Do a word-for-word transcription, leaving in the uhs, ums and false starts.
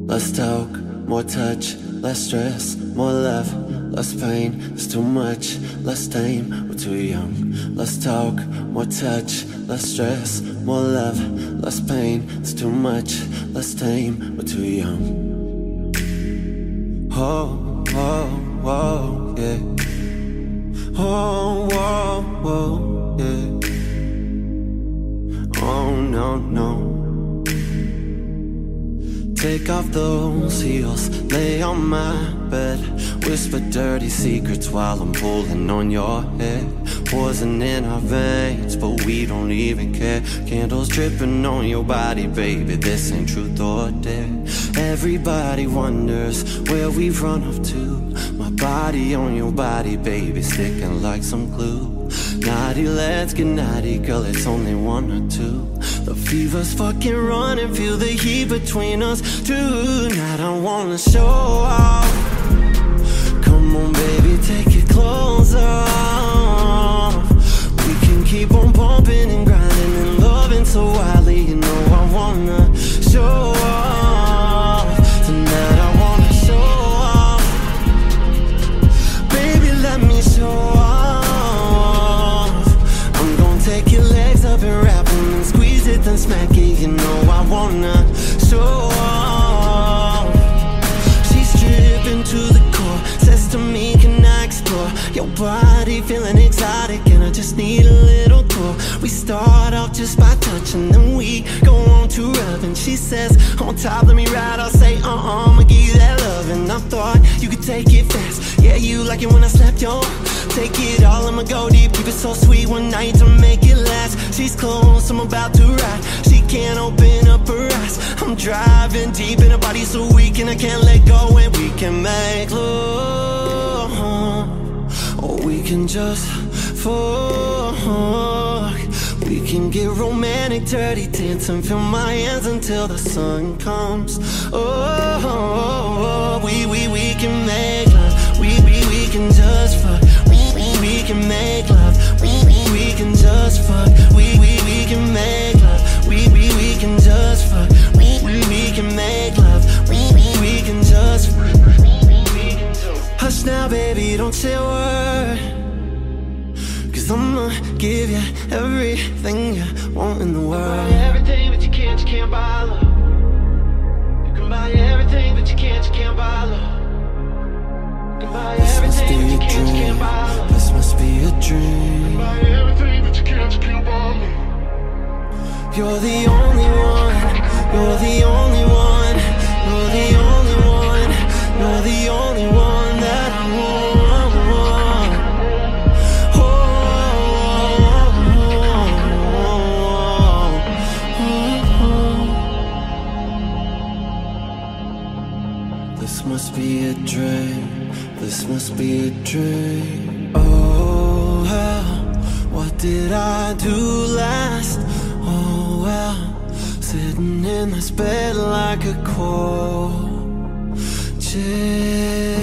Less talk, more touch, less stress, more love, less pain, it's too much, less tame, we're too young. Less talk, more touch, less stress, more love, less pain, it's too much, less tame, we're too young. Oh, oh, oh, yeah. Oh, oh, oh, yeah. Oh, no, no. Take off those heels, lay on my bed, whisper dirty secrets while I'm pulling on your head. Poison in our veins, but we don't even care. Candles dripping on your body, baby, this ain't truth or dare. Everybody wonders where we've run off to. My body on your body, baby, sticking like some glue. Naughty, let's get naughty, girl, it's only one or two. The fever's fucking running, feel the heat between us tonight. I wanna show off. Come on, baby, take your clothes off. We can keep on bumping and grinding and loving so wildly. You know I wanna show off. Tonight I wanna show off. Baby, let me show off. I'm gonna take your legs up and wrap them and squeeze it, then smack it. You know I wanna show off. She's stripping to the core, says to me, can I explore your body, feeling exotic, and I just need a little tour. We start off just by touching, then we go on to rubbing. She says, on top, let me ride. I'll say, uh-uh, I'ma give you that love. And I thought you could take it fast. Yeah, you like it when I slap your take it all, I'ma go deep, keep it so sweet one night to make it last. She's close, I'm about to ride. She can't open up her eyes. I'm driving deep in her body so weak, and I can't let go. And we can make love, or we can just fuck. We can get romantic, dirty, dancing, feel my hands until the sun comes. Oh, we, we, we can make love. We, we, we can just fuck. We, we, we can make love. We, we, we can just fuck. We, we, we can make love. We, we, we can just fuck. We, we, we can make love. We, we, we can just fuck. Hush now, baby, don't say a word. Cause I'ma give you everything you want in the world. Buy everything, but you can't, you can't buy love. You can buy everything, but you can't, you can't buy love. You can buy This must everything, be but you a can't, you can't buy dream. love. This must be a You dream. buy everything, but you can't, you can't buy love. You're the only one. You're the only one. You're the only one. You're the only one that I want. This must be a dream, this must be a dream. Oh hell, what did I do last? Oh well, sitting in this bed like a cold chill.